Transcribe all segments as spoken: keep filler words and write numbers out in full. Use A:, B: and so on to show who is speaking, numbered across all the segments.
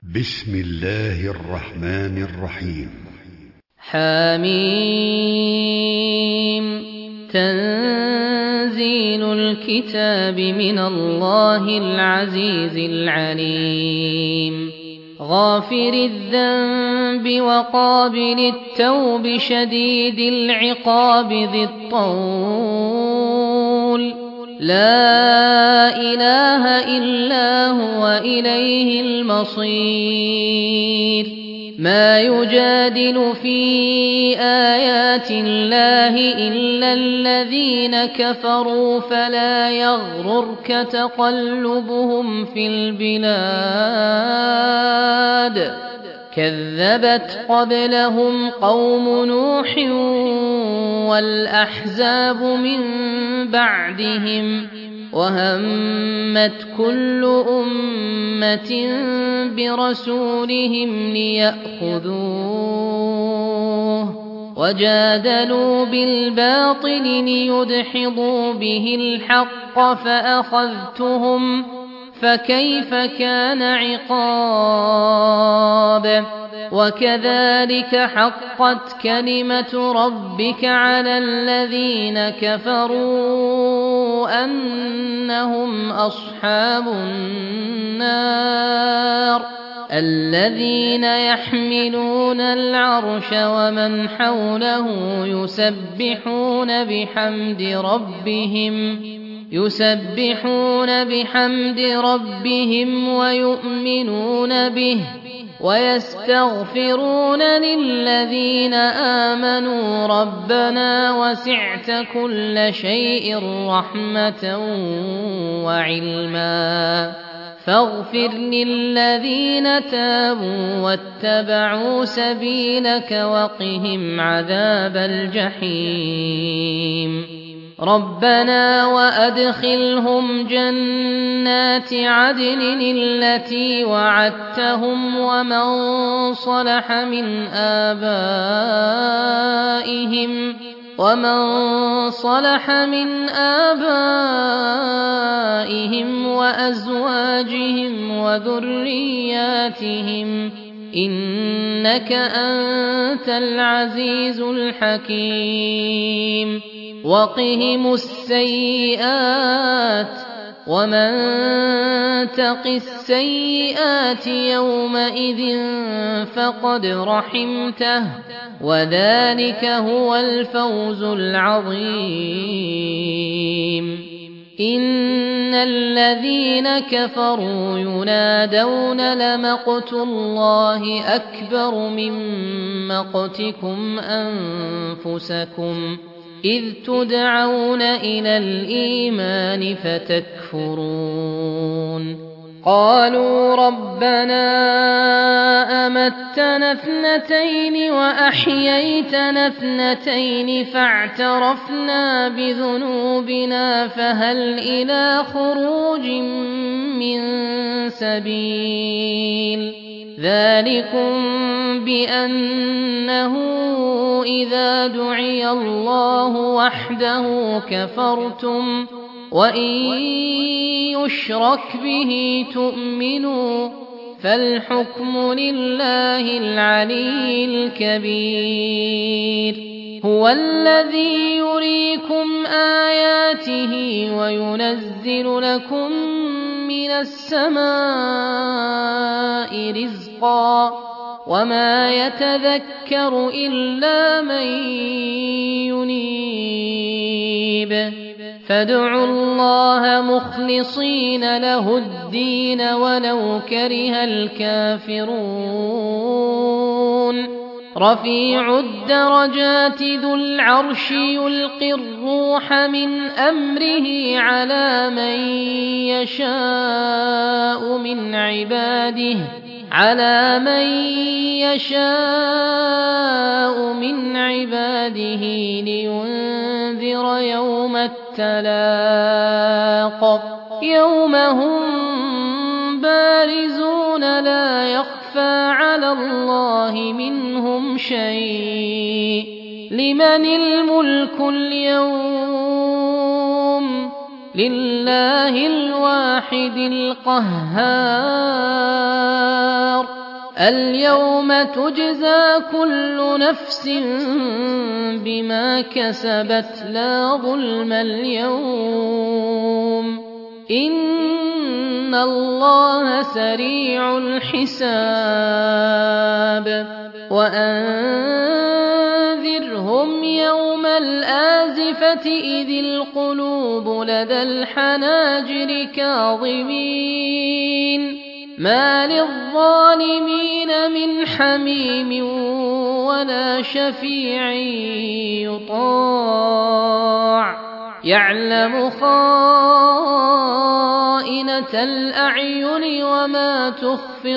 A: بسم الله الرحمن الرحيم.
B: حميم. تنزيل الكتاب من الله العزيز العليم. غافر الذنب وقابل التوب شديد العقاب ذي الطول. لا إله إلا هو إليه المصير. ما يجادل في آيات الله إلا الذين كفروا فلا يغررك تقلبهم في البلاد. كذبت قبلهم قوم نوح والأحزاب من بعدهم وهمت كل أمة برسولهم ليأخذوه وجادلوا بالباطل ليدحضوا به الحق فأخذتهم فكيف كان عقاب. وكذلك حقت كلمة ربك على الذين كفروا أنهم أصحاب النار. الذين يحملون العرش ومن حوله يسبحون بحمد ربهم يسبحون بحمد ربهم ويؤمنون به ويستغفرون للذين آمنوا ربنا وسعت كل شيء رحمة وعلما فاغفر للذين تابوا واتبعوا سبيلك وقهم عذاب الجحيم. ربنا وأدخلهم جنات عدن التي وعدتهم ومن صلح من آبائهم ومن صلح من آبائهم وأزواجهم وذرياتهم إنك أنت العزيز الحكيم. وقهم السيئات ومن تق السيئات يومئذ فقد رحمته وذلك هو الفوز العظيم. إن الذين كفروا ينادون لمقت الله أكبر من مقتكم أنفسكم إذ تدعون إلى الإيمان فتكفرون. قالوا ربنا أمتنا اثنتين وأحييتنا اثنتين فاعترفنا بذنوبنا فهل إلى خروج من سبيل. ذلكم بأنه إذا دعي الله وحده كفرتم وإن يشرك به تؤمنوا فالحكم لله العلي الكبير. هو الذي يريكم آياته وينزل لكم من السماء رزقا وما يتذكر إلا من ينيب. فادعوا الله مخلصين له الدين ولو كره الكافرون. رفيع الدرجات ذو العرش يلقي الروح من أمره على من يشاء من عباده على من يشاء من عباده لينذر يوم التلاق. يوم هم بارزون لا يخفى على الله منهم شيء. لمن الملك اليوم؟ لله الواحد القهار. اليوم تجزى كل نفس بما كسبت لا ظلم اليوم إن الله سريع الحساب وأنذرهم يوم الآزفة إذ القلوب لدى الحناجر كاظمين ما للظالمين من حميم ولا شفيع يطاع يعلم خائنة الأعين وما تخفي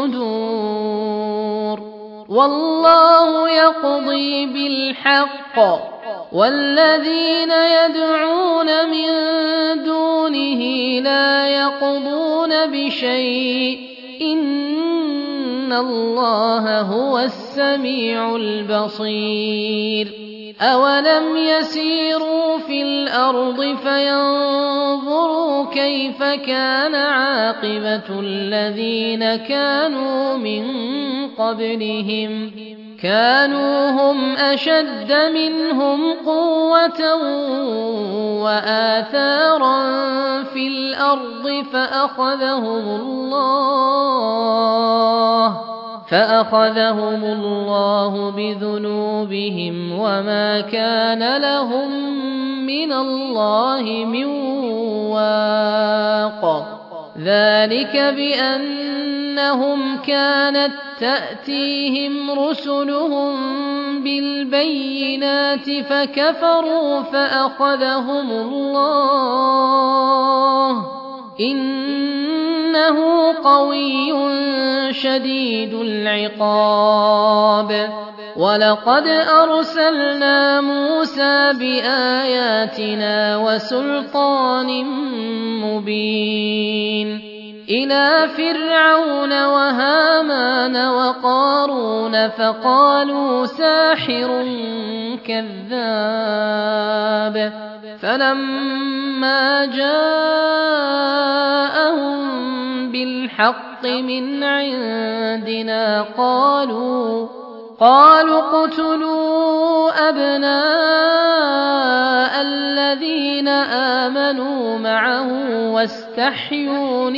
B: الصدور والله يقضي بالحق والذين يدعون من دونه لا يقضون بشيء إن الله هو السميع البصير أولم يسيروا في الأرض فينظروا كيف كان عاقبة الذين كانوا من قبلهم كانوا هم أشد منهم قوة وآثارا في الأرض فأخذهم الله فأخذهم الله بذنوبهم وما كان لهم من الله من واق ذلك بأنهم كانت تأتيهم رسلهم بالبينات فكفروا فأخذهم الله إنه قوي شديد العقاب ولقد أرسلنا موسى بآياتنا وسلطان مبين إلى فرعون وهامان وقارون فقالوا ساحر كذاب فلما جاءهم بالحق من عندنا قالوا قالوا اقتلوا أبناء الذين آمنوا معه واستحيوا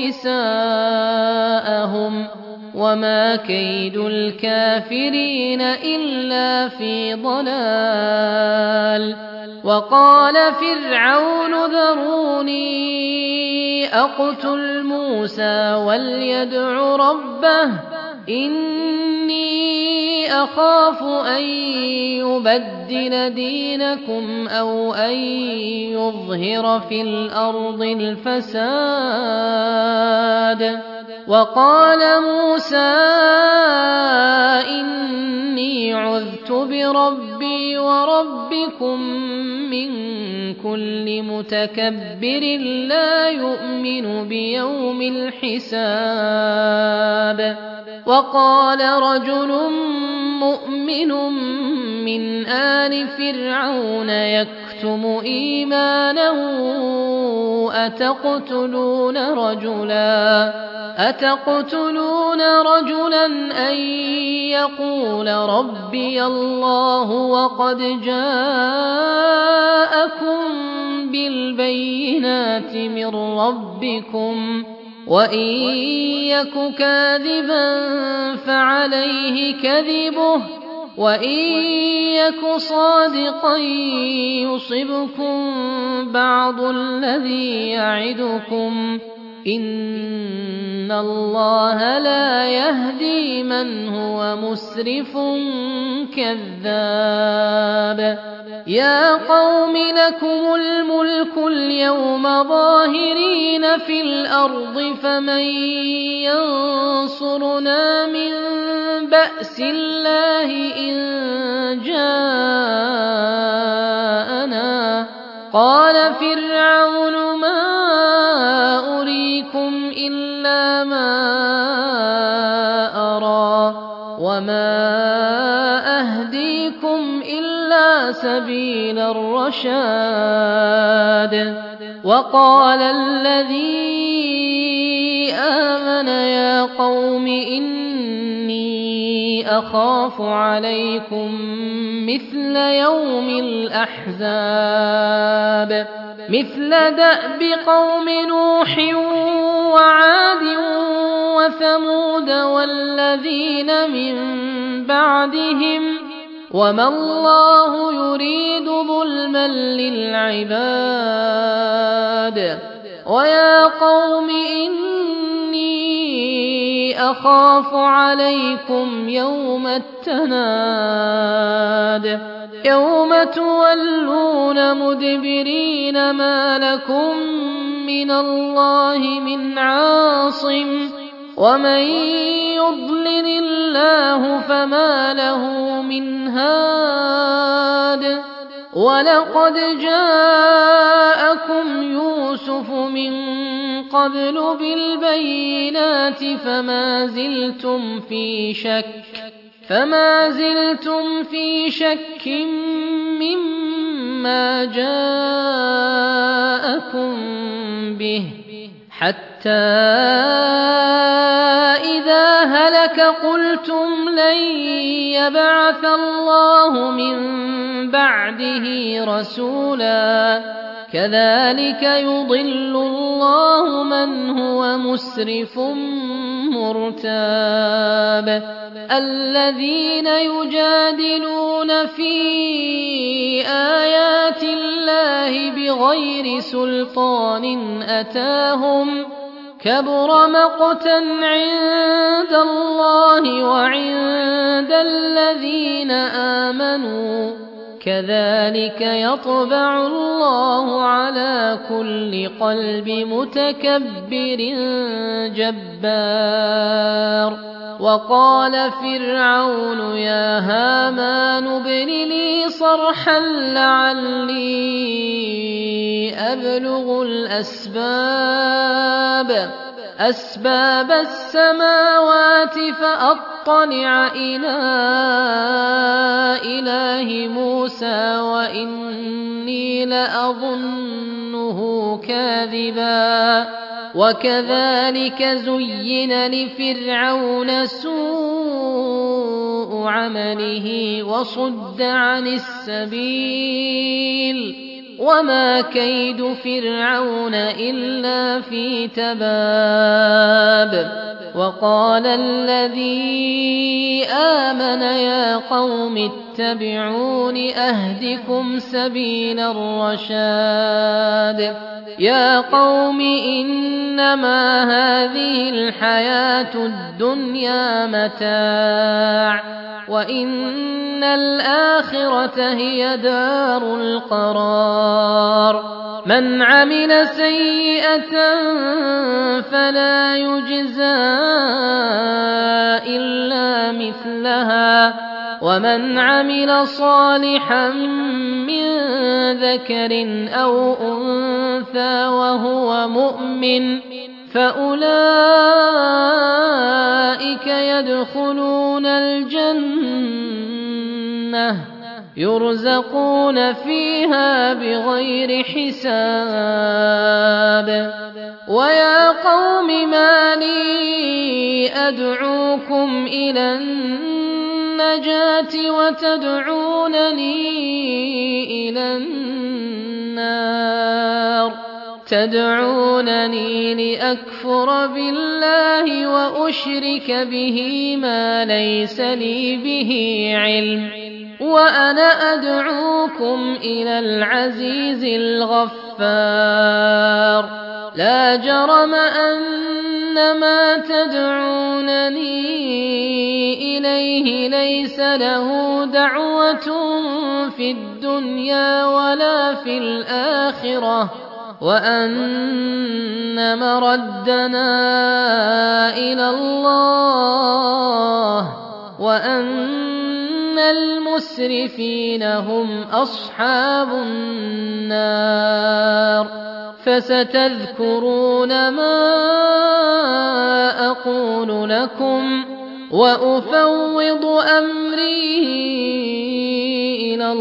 B: نساءهم وما كيد الكافرين إلا في ضلال وقال فرعون ذروني أقتل موسى وليدع ربه إني أخاف أن يبدل دينكم أو أن يظهر في الأرض الفساد وقال موسى إني عذت بربي وربكم من كل متكبر لا يؤمن بيوم الحساب وقال رجل مؤمن من آل فرعون يكتم إيمانه أتقتلون رجلا أتقتلون رجلا أن يقول ربي الله وقد جاءكم بالبينات من ربكم وإن يك كاذبا فعليه كذبه وإن يك صادقا يصبكم بعض الذي يعدكم إن الله لا يهدي من هو مسرف كذاب يا قوم لكم الملك اليوم ظاهرين في الأرض فمن ينصرنا من بأس الله إن جاءنا قال فرعون ما أريكم إلا ما أرى وما أهديكم إلا سبيل الرشاد وقال الذي آمن يا قوم إني أخاف عليكم مثل يوم الأحزاب مثل دأب قوم نوح وعاد وثمود والذين من بعدهم وما الله يريد ظلما للعباد ويا قوم إني أخاف عليكم يوم التناد يوم تولون مدبرين ما لكم من الله من عاصم ومن يضلل الله فما له من هاد ولقد جاءكم يوسف من قبل بالبينات فما زلتم في شك فما زلتم في شك مما جاءكم به حتى إذا هلك قلتم لن يبعث الله من بعده رسولا كذلك يضل الله من هو مسرف مرتاب الذين يجادلون في آيات الله بغير سلطان أتاهم كبر مقتا عند الله وعند الذين آمنوا كذلك يطبع الله على كل قلب متكبر جبار وقال فرعون يا هامان ابن لي صرحا لعلي أبلغ الأسباب أسباب السماوات فأطلع إلى إله موسى وإني لأظنه كاذبا وكذلك زين لفرعون سوء عمله وصد عن السبيل وما كيد فرعون إلا في تباب وقال الذي آمن يا قوم اتبعون أهدكم سبيل الرشاد يا قوم إنما هذه الحياة الدنيا متاع وإن الآخرة هي دار القرار من عمل سيئة فلا يجزى إلا مثلها ومن عمل صالحا من ذكر أو أنثى وهو مؤمن فأولئك يدخلون الجنة يرزقون فيها بغير حساب ويا قوم ما لي أدعوكم إلى النجاة وتدعونني إلى النار تدعونني لأكفر بالله وأشرك به ما ليس لي به علم وأنا أدعوكم إلى العزيز الغفار لا جرم أن ما تدعونني إليه ليس له دعوة في الدنيا ولا في الآخرة وأن مردنا إلى الله وأن المسرفين هم أصحاب النار فستذكرون ما أقول لكم وأفوض أمري إلى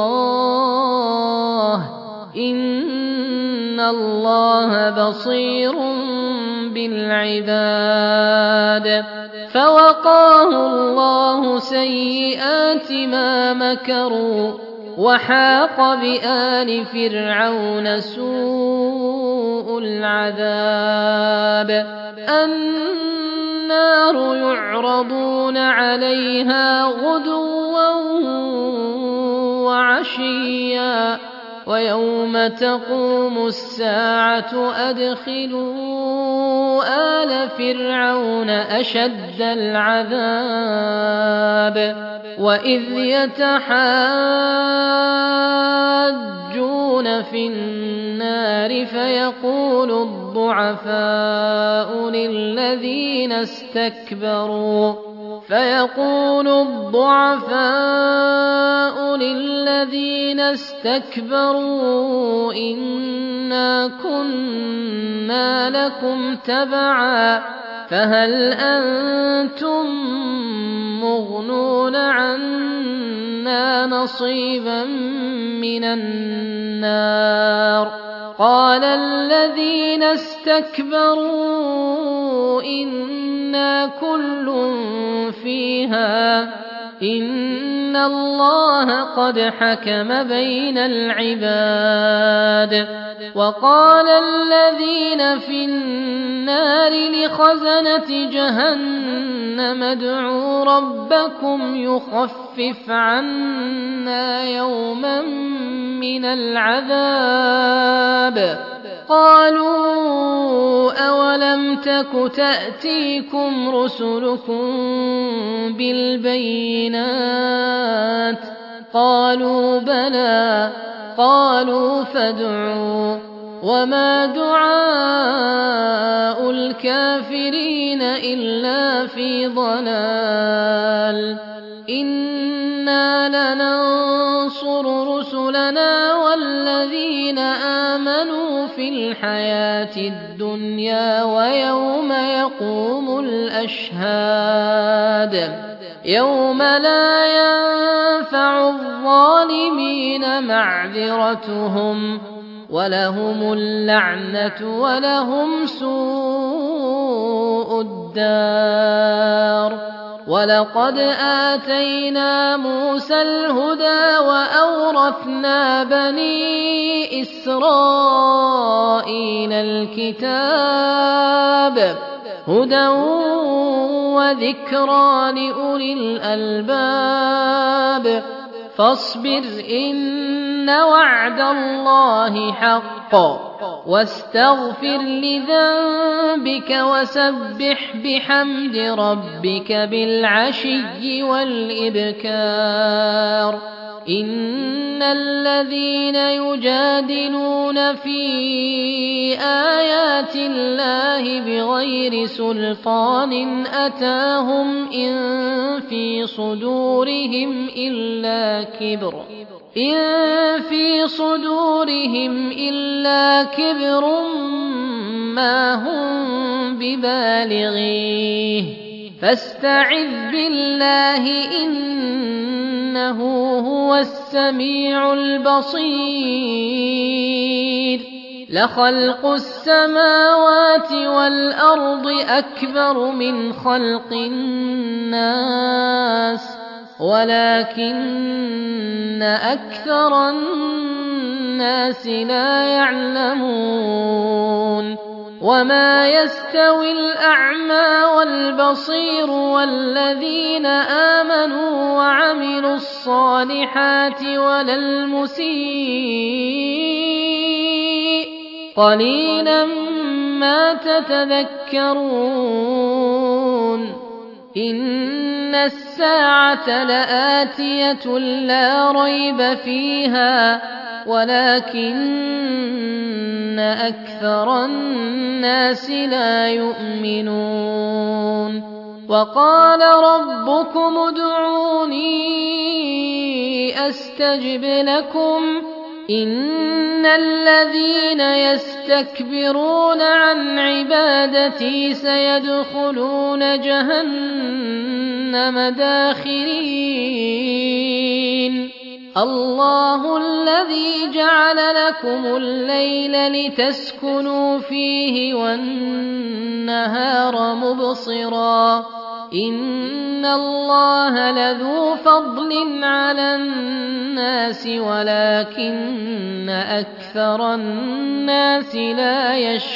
B: الله إن الله بصير بالعباد فوقاه الله سيئات ما مكروا وحاق بآل فرعون سوء العذاب النار يعرضون عليها غدوا وعشيا ويوم تقوم الساعة أدخلوا آل فرعون أشد العذاب وإذ يتحاجون في النار فيقول الضعفاء للذين استكبروا فيقول الضعفاء للذين استكبروا إنا كنا لكم تبعا فهل أنتم مغنون عنا نصيبا من النار قال الذين استكبروا إنا كل فيها إن الله قد حكم بين العباد وقال الذين في النار لخزنة جهنم ادعوا ربكم يخفف عنا يوما من العذاب قالوا أولم تك تأتيكم رسلكم بالبينات قالوا بلى قالوا فادعوا وما دعاء الكافرين إلا في ضلال إنا لننصر رسلنا والذين آمنوا في الحياة الدنيا ويوم يقوم الأشهاد يوم لا ينفع الظالمين معذرتهم ولهم اللعنة ولهم سوء الدار ولقد آتينا موسى الهدى وأورثنا بني إسرائيل الكتاب هدى وذكرى لأولي الألباب فاصبر إن وعد الله حق واستغفر لذنبك وسبح بحمد ربك بالعشي والإبكار إن الذين يجادلون في آيات الله بغير سلطان أتاهم إن في صدورهم إلا كبر إن في صدورهم إلا كبر ما هم ببالغيه فاستعذ بالله إنه هو السميع البصير لخلق السماوات والأرض أكبر من خلق الناس ولكن أكثر الناس لا يعلمون وما يستوي الأعمى والبصير والذين آمنوا وعملوا الصالحات ولا المسيء قليلا ما تتذكرون إن الساعة لآتية لا ريب فيها ولكن أكثر الناس لا يؤمنون وقال ربكم ادعوني أستجب لكم إن الذين يستكبرون عن عبادتي سيدخلون جهنم داخرين الله الذي جعل لكم الليل لتسكنوا فيه والنهار مبصرا إن الله لذو فضل على الناس ولكن أكثر الناس لا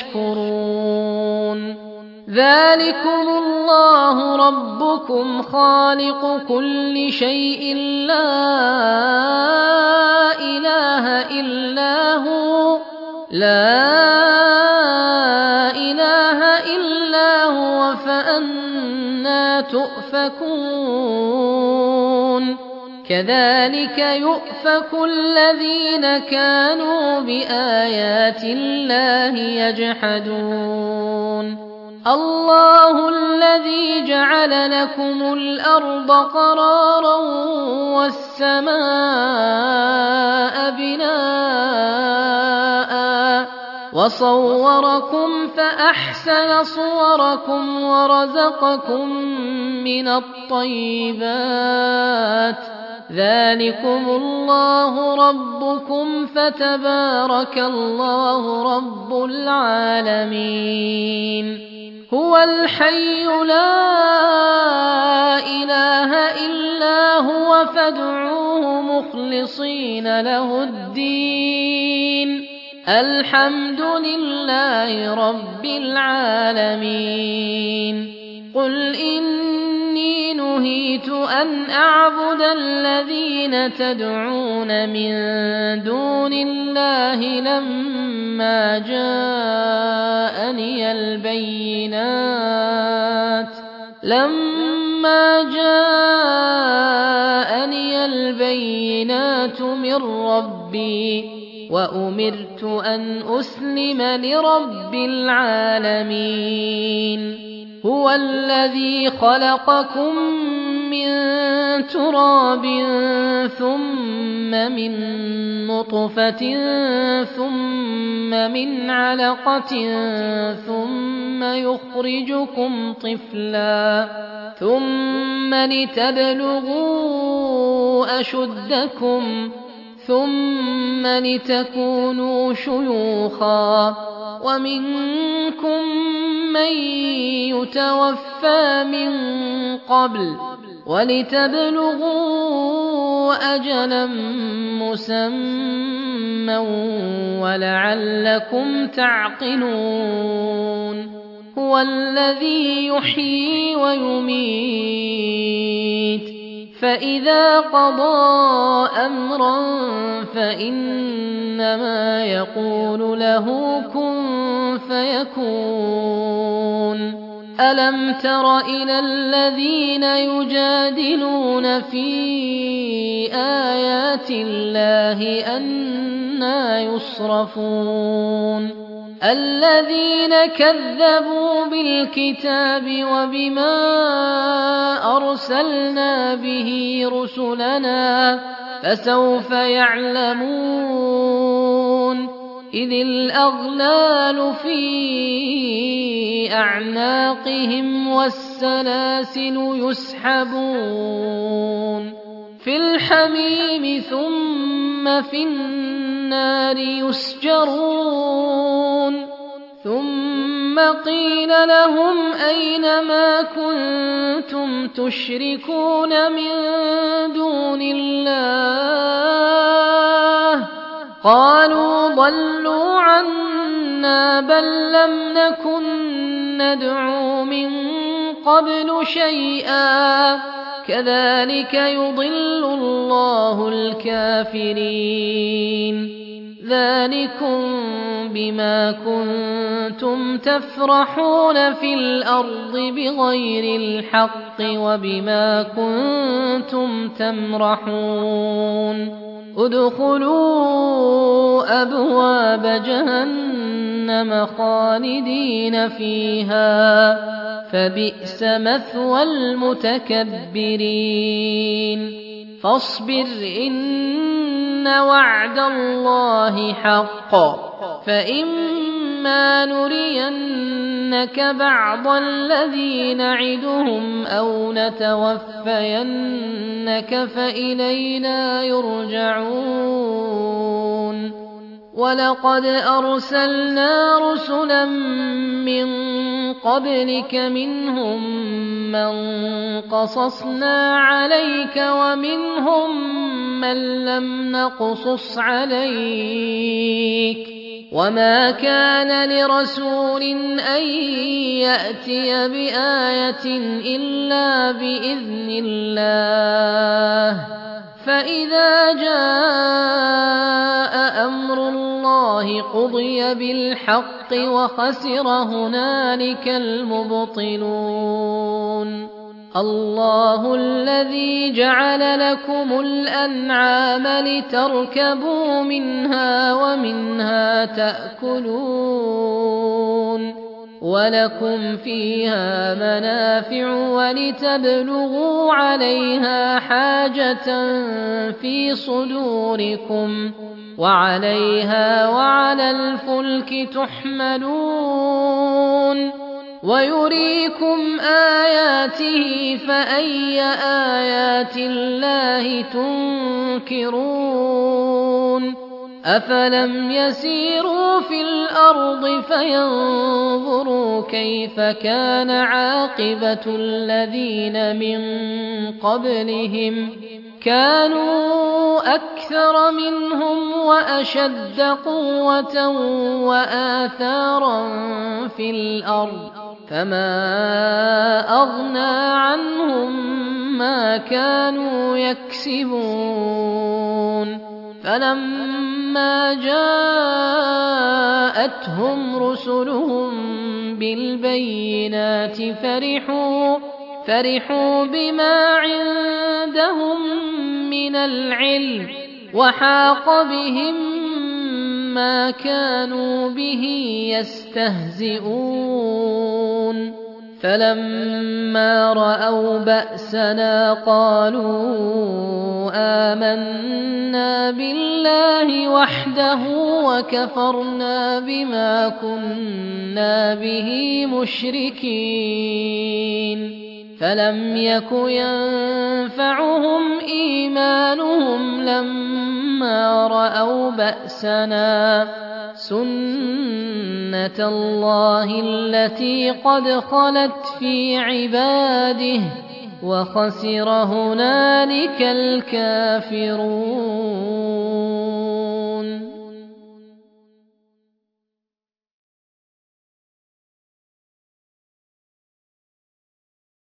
B: يشكرون ذلكم الله ربكم خالق كل شيء لا إله إلا هو لا إله إلا هو فأنى تؤفكون كذلك يؤفك الذين كانوا بآيات الله يجحدون الله الذي جعل لكم الأرض قرارا والسماء بناء وصوركم فأحسن صوركم ورزقكم من الطيبات ذلكم الله ربكم فتبارك الله رب العالمين هو الحي لا إله إلا هو فادعوه مخلصين له الدين الحمد لله رب العالمين قل إني نهيت أن أعبد الذين تدعون من دون الله لما جاءني البينات لما جاءني البينات من ربي وأمرت أن أسلم لرب العالمين هو الذي خلقكم من تراب ثم من نطفة ثم من علقة ثم يخرجكم طفلا ثم لتبلغوا أشدكم ثم لتكونوا شيوخا ومنكم من يتوفى من قبل ولتبلغوا أجلا مسمى ولعلكم تعقلون هو الذي يحيي ويميت فإذا قضى أمرا فإنما يقول له كن فيكون ألم تر إلى الذين يجادلون في آيات الله أنى يصرفون الذين كذبوا بالكتاب وبما أرسلنا به رسلنا فسوف يعلمون إذ الأغلال في أعناقهم والسلاسل يسحبون في الحميم ثم في النار يسجرون ثم قيل لهم أين ما كنتم تشركون من دون الله قالوا ضلوا عنا بل لم نكن ندعو من قبل شيئا كذلك يضل الله الكافرين ذلكم بما كنتم تفرحون في الأرض بغير الحق وبما كنتم تمرحون ادخلوا أبواب جهنم خالدين فيها فبئس مثوى المتكبرين فاصبر إن وعد الله حق فإما نرينك بعض الذي نعدهم أو نتوفينك فإلينا يرجعون ولقد أرسلنا رسلا من قبلك منهم ممن قصصنا عليك ومنهم من لم نقصص عليك وما كان لرسول أن يأتي بآية إلا بإذن الله فإذا جاء أمر الله قضي بالحق وخسر هنالك المبطلون الله الذي جعل لكم الأنعام لتركبوا منها ومنها تأكلون ولكم فيها منافع ولتبلغوا عليها حاجة في صدوركم وعليها وعلى الفلك تحملون ويريكم آياته فأي آيات الله تنكرون أفلم يسيروا في الأرض فينظروا كيف كان عاقبة الذين من قبلهم كانوا أكثر منهم وأشد قوة وآثارا في الأرض فما أغنى عنهم ما كانوا يكسبون فلما جاءتهم رسلهم بالبينات فرحوا فرحوا بما عندهم من العلم وحاق بهم ما كانوا به يستهزئون فلما رأوا بأسنا قالوا آمنا بالله وحده وكفرنا بما كنا به مشركين فلم يك ينفعهم إيمانهم لما رأوا بأسنا سنة الله التي قد خلت في عباده وخسر هنالك الكافرون